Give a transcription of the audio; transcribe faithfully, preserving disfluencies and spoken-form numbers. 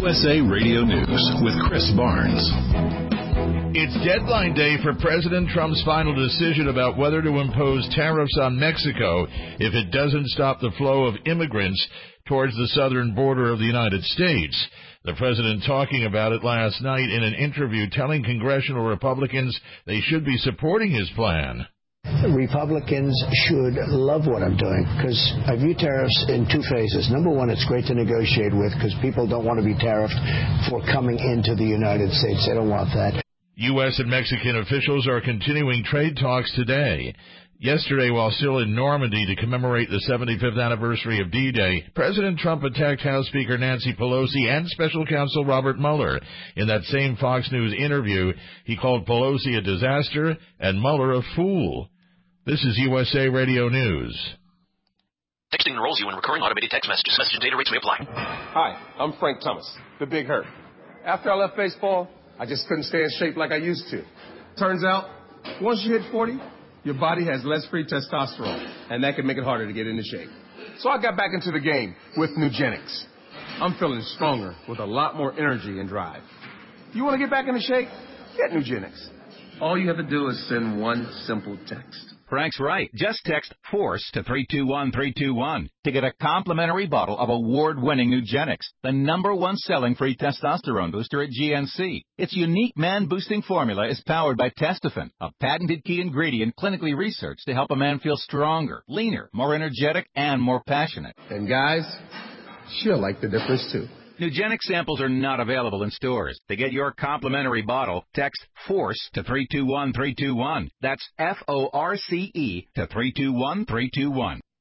U S A Radio News with Chris Barnes. It's deadline day for President Trump's final decision about whether to impose tariffs on Mexico if it doesn't stop the flow of immigrants towards the southern border of the United States. The president talking about it last night in an interview, telling congressional Republicans they should be supporting his plan. Republicans should love what I'm doing because I view tariffs in two phases. Number one, it's great to negotiate with because people don't want to be tariffed for coming into the United States. They don't want that. U S and Mexican officials are continuing trade talks today. Yesterday, while still in Normandy to commemorate the seventy-fifth anniversary of D-Day, President Trump attacked House Speaker Nancy Pelosi and Special Counsel Robert Mueller. In that same Fox News interview, he called Pelosi a disaster and Mueller a fool. This is U S A Radio News. Texting enrolls you in recurring automated text messages. Message and data rates may apply. Hi, I'm Frank Thomas, the Big Hurt. After I left baseball, I just couldn't stay in shape like I used to. Turns out, once you hit forty, your body has less free testosterone, and that can make it harder to get into shape. So I got back into the game with Nugenics. I'm feeling stronger with a lot more energy and drive. You want to get back into shape? Get Nugenics. All you have to do is send one simple text. Frank's right. Just text FORCE to three two one three two one to get a complimentary bottle of award-winning Nugenics, the number one selling free testosterone booster at G N C. Its unique man-boosting formula is powered by Testofen, a patented key ingredient clinically researched to help a man feel stronger, leaner, more energetic, and more passionate. And guys, she'll like the difference too. Nugenics samples are not available in stores. To get your complimentary bottle, text FORCE to three two one three two one. That's F O R C E to three two one three two one.